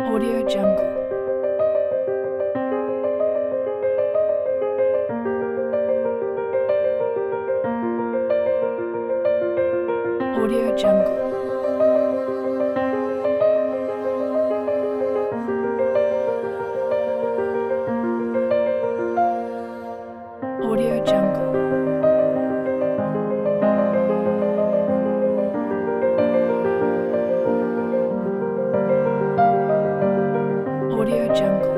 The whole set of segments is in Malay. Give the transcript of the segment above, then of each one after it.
Audio Jungle. Audio Jungle. Audio Jungle. Audio Jungle.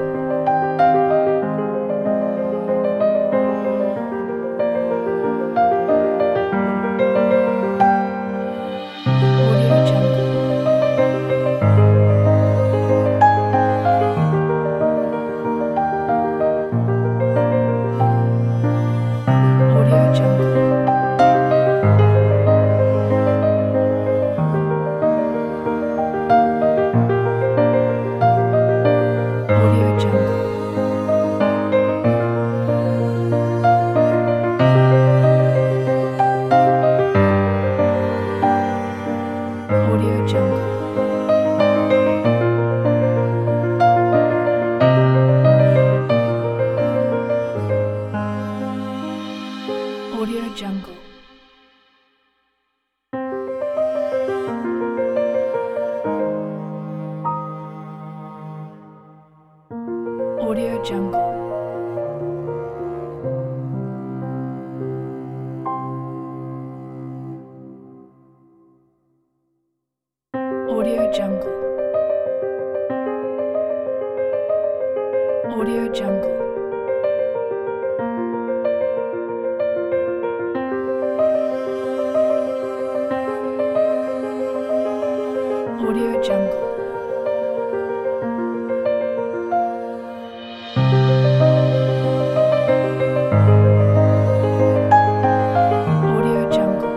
Audio Jungle. Audio Jungle. Audio Jungle. Audio Jungle. Audio Jungle. Audio Jungle. Audio Jungle. Audio Jungle. Audio Jungle. Audio Jungle.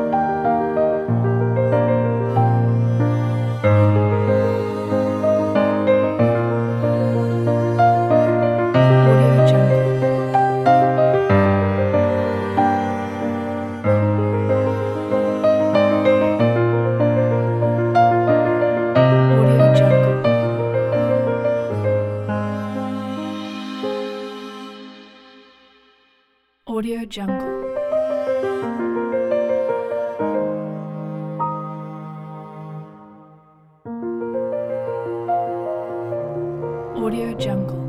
Audio Jungle. Audio Jungle. Audio Jungle. Audio Jungle.